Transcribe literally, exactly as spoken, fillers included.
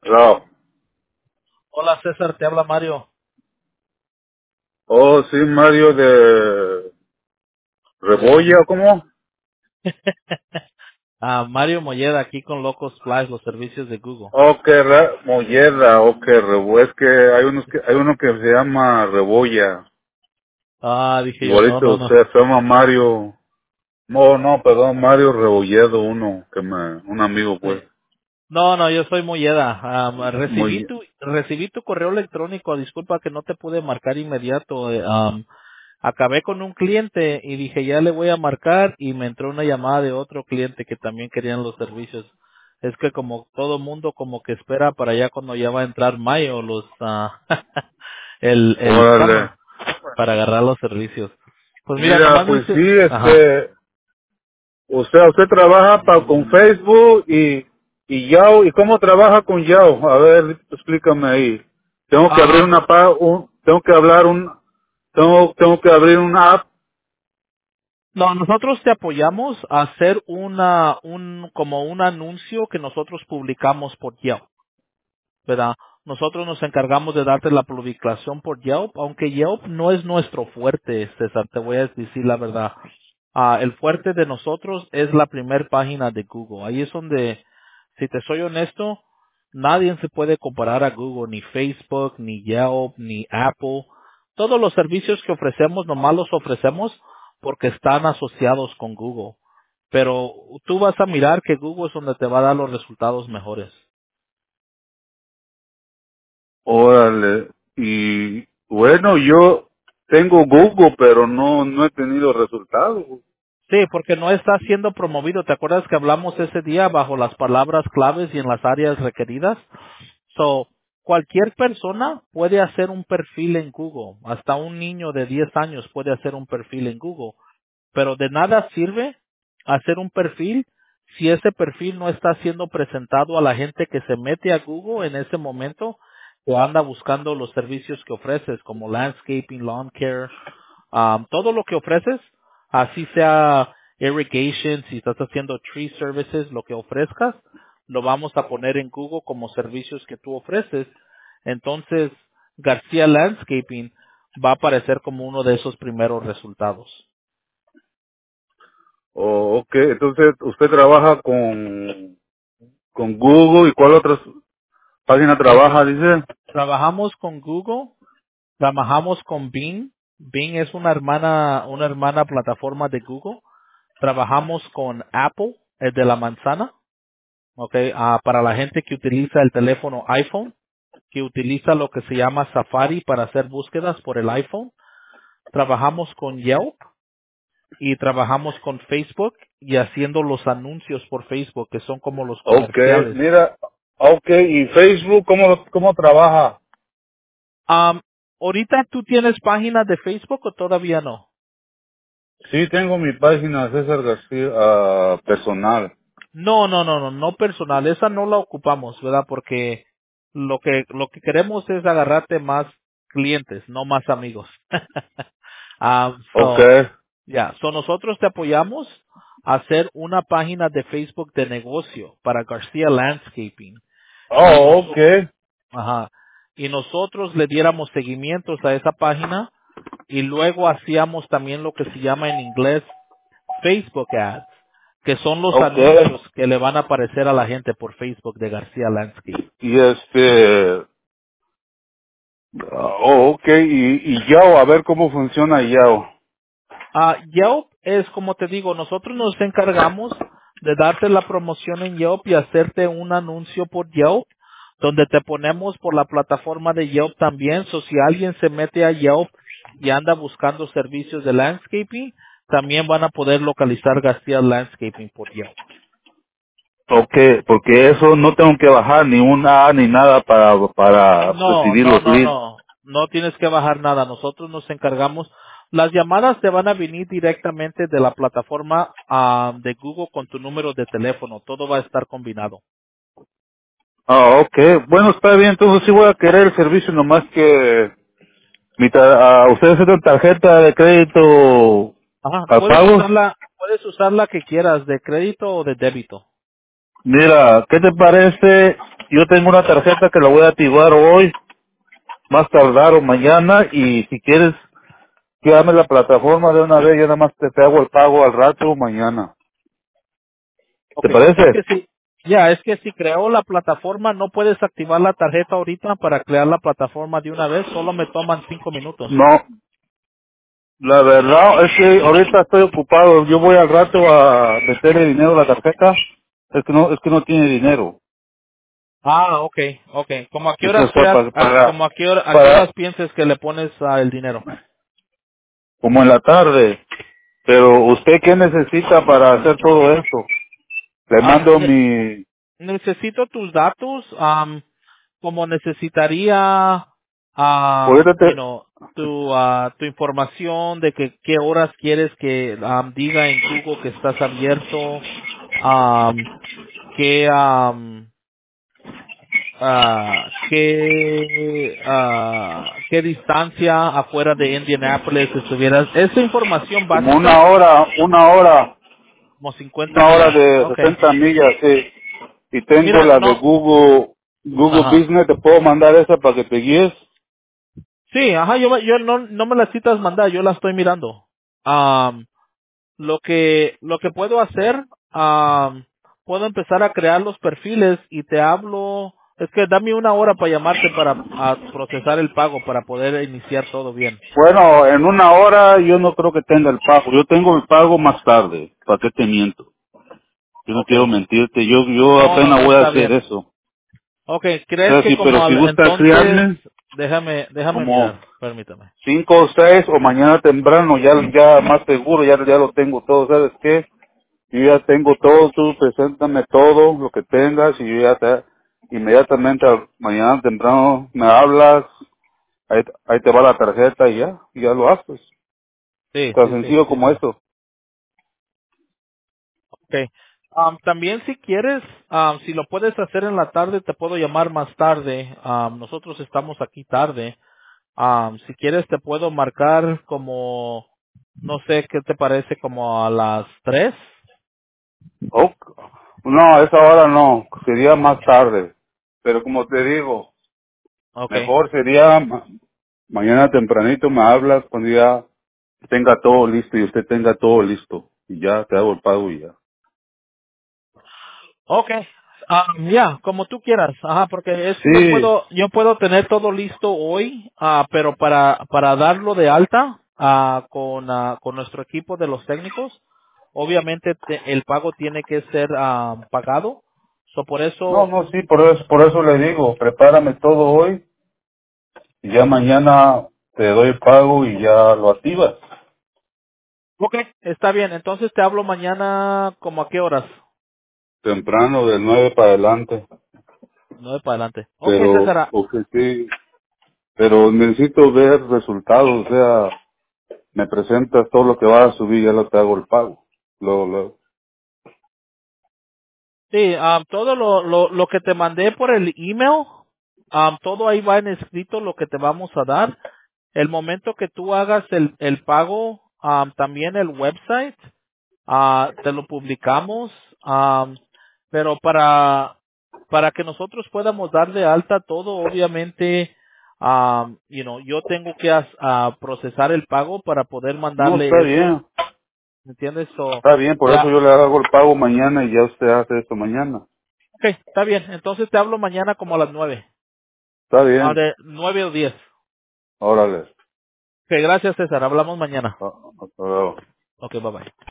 No. Hola César, te habla Mario. Oh, sí, Mario de Rebolla, ¿cómo? Ah, Mario Molleda aquí con Locos Flies, los servicios de Google. Oh, que ra Molleda, oh, que Rebo, es que hay unos que, hay uno que se llama Rebolla. Ah, dije yo, no, Igualito no, no. usted, se llama Mario. No, no, perdón, Mario Rebolledo, uno, que me, un amigo, Sí. pues. No, no, yo soy Molleda. Ah, recibí Muy, tu, recibí tu correo electrónico. Disculpa que no te pude marcar inmediato. eh, am, acabé con un cliente y dije ya le voy a marcar y me entró una llamada de otro cliente que también querían los servicios. Es que como todo mundo como que espera para allá cuando ya va a entrar mayo los ah, el el summer órale. para agarrar los servicios. Pues mira, Mira, nomás pues sí, dice, ajá. este, usted, usted trabaja pa- con Facebook y, y Yahoo. ¿Y cómo trabaja con Yahoo? A ver, explícame ahí. Tengo que abrir Ah, una pa, un, tengo que hablar un, tengo, tengo que abrir una app. no, nosotros te apoyamos a hacer una, un, como un anuncio que nosotros publicamos por Yelp, ¿verdad? Nosotros nos encargamos de darte la publicación por Yelp, aunque Yelp no es nuestro fuerte, César, te voy a decir la verdad. Ah, el fuerte de nosotros es la primer página de Google. Ahí es donde, si te soy honesto, nadie se puede comparar a Google, ni Facebook, ni Yelp, ni Apple. Todos los servicios que ofrecemos, nomás los ofrecemos porque están asociados con Google. Pero tú vas a mirar que Google es donde te va a dar los resultados mejores. Órale. Y bueno, yo tengo Google, pero no, no he tenido resultados. Sí, porque no está siendo promovido. ¿Te acuerdas que hablamos ese día bajo las palabras claves y en las áreas requeridas? So, cualquier persona puede hacer un perfil en Google. Hasta un niño de diez años puede hacer un perfil en Google. Pero de nada sirve hacer un perfil si ese perfil no está siendo presentado a la gente que se mete a Google en ese momento o anda buscando los servicios que ofreces como landscaping, lawn care, um, todo lo que ofreces, así sea irrigation, si estás haciendo tree services, lo que ofrezcas, lo vamos a poner en Google como servicios que tú ofreces. Entonces, García Landscaping va a aparecer como uno de esos primeros resultados. Oh, ok, entonces usted trabaja con, con Google y cuál otra página trabaja, dice. Trabajamos con Google, trabajamos con Bing. Bing es una hermana, una hermana plataforma de Google. Trabajamos con Apple, el de la manzana, okay, ah, para la gente que utiliza el teléfono iPhone, que utiliza lo que se llama Safari para hacer búsquedas por el iPhone. Trabajamos con Yelp y trabajamos con Facebook y haciendo los anuncios por Facebook, que son como los Ok, comerciales. mira, ok, ¿y Facebook cómo, cómo trabaja? Um, ¿Ahorita tú tienes página de Facebook o todavía no? Sí, tengo mi página César García ah, personal. No, no, no, no, no personal. Esa no la ocupamos, ¿verdad? Porque lo que lo que queremos es agarrarte más clientes, no más amigos. um, Ok, so, ya, so nosotros te apoyamos a hacer una página de Facebook de negocio para García Landscaping y oh, nos, ok, ajá, y nosotros le diéramos seguimientos a esa página y luego hacíamos también lo que se llama en inglés Facebook Ads, que son los ok, anuncios que le van a aparecer a la gente por Facebook de García Landscape. y este, ah, oh, ok, y, y Yao, a ver cómo funciona Yao. Ah, Yelp es como te digo, nosotros nos encargamos de darte la promoción en Yelp y hacerte un anuncio por Yelp, donde te ponemos por la plataforma de Yelp también. So, si alguien se mete a Yelp y anda buscando servicios de landscaping, también van a poder localizar García Landscaping por Yelp. Ok, porque eso no tengo que bajar ni una A ni nada para, para No, recibir no, los no, leads. no. No tienes que bajar nada. Nosotros nos encargamos. Las llamadas te van a venir directamente de la plataforma ah, de Google con tu número de teléfono. Todo va a estar combinado. Ah, ok, bueno, está bien, entonces sí voy a querer el servicio, nomás que mi ta- ah, ustedes tienen tarjeta de crédito Ajá. al Puedes pago. usarla, puedes usar la que quieras, de crédito o de débito. Mira, ¿qué te parece? Yo tengo una tarjeta que la voy a activar hoy, más tardar o mañana, y si quieres, que dame la plataforma de una vez, yo nada más te, te hago el pago al rato o mañana. ¿Te Okay, parece? es que si, ya, es que si creó la plataforma, no puedes activar la tarjeta ahorita para crear la plataforma de una vez, solo me toman cinco minutos. No, la verdad es que ahorita estoy ocupado, yo voy al rato a meterle dinero a la tarjeta, es que no, es que no tiene dinero. Ah, okay, okay. ¿Como a qué horas Entonces, para, creas, para, a- para, como a qué hora, a qué para- horas piensas que le pones ah, el dinero? como en la tarde. Pero usted qué necesita para hacer todo eso? Le Ah, mando ne- mi, necesito tus datos, am, como necesitaría, um, ahorita you te, know, tu, ah, tu información de que qué horas quieres que am, diga en Google que estás abierto, um, qué, am, ah, qué, ah, qué distancia afuera de Indianapolis estuvieras. Esa información como una básica, hora, una hora, como cincuenta una hora millas. de Okay. sesenta millas, sí. Y tengo Mira, la de no, Google, Google ajá. Business, te puedo mandar esa para que te guíes. Sí, ajá, yo, me- yo no, no me las citas mandar, yo la estoy mirando. Am, lo que, lo que puedo hacer, am, puedo empezar a crear los perfiles y te hablo, es que dame una hora para llamarte para a procesar el pago para poder iniciar todo bien. Bueno, en una hora yo no creo que tenga el pago. Yo tengo el pago más tarde. ¿Para qué te miento? Yo no quiero Okay. mentirte. Yo, yo No, no, apenas no voy a está hacer bien. eso. O Okay, ¿crees sea, que sí, como pero si al- gusta entonces, criarme, déjame, déjame como mirar, permítame. cinco o seis o mañana temprano, ya, ya más seguro, ya, ya lo tengo todo. ¿Sabes qué? Yo ya tengo todo, tú preséntame todo lo que tengas y yo ya te, inmediatamente al- mañana temprano me hablas, ahí, ahí te va la tarjeta y ya, y ya lo haces. Sí, Tan sí, sí, sencillo sí, como sí. eso. Okay. Am, también si quieres, am, si lo puedes hacer en la tarde, te puedo llamar más tarde. Am, nosotros estamos aquí tarde. Am, si quieres, te puedo marcar como, no sé qué te parece, como a las tres. Oh, no, a esa hora no, sería más tarde. Pero como te digo, Okay. mejor sería ma- mañana tempranito me hablas cuando ya tenga todo listo y usted tenga todo listo. Y ya te hago el pago y ya. Okay. Am, ya, como tú quieras. Ajá, porque es que yo Sí, puedo, yo puedo tener todo listo hoy, ah, pero para, para darlo de alta, ah, con, ah, con nuestro equipo de los técnicos, obviamente te- el pago tiene que ser ah, pagado. So, por no, eso, no, sí, por eso, por eso le digo, prepárame todo hoy y ya mañana te doy el pago y ya lo activas. okay, está bien. Entonces te hablo mañana, como a qué horas. Temprano, de nueve para adelante. Nueve para adelante. Okay, Pero, César. ok, sí, pero necesito ver resultados, o sea, me presentas todo lo que vas a subir, ya lo te hago el pago. Lo, lo, Sí, um, todo lo, lo, lo que te mandé por el email, um, todo ahí va en escrito lo que te vamos a dar. El momento que tú hagas el, el pago, um, también el website, ah, te lo publicamos, um, pero para, para que nosotros podamos dar de alta todo, obviamente, um, you know, yo tengo que as- ah, procesar el pago para poder no, mandarle está eso, bien, ¿me entiendes? So, está bien, por eso ya, yo le hago el pago mañana y ya usted hace esto mañana. okay, está bien. Entonces te hablo mañana como a las nueve. Está Ah, bien, de nueve o diez. órale. Ok, gracias César. Hablamos mañana. Ah, hasta luego. Ok, bye bye.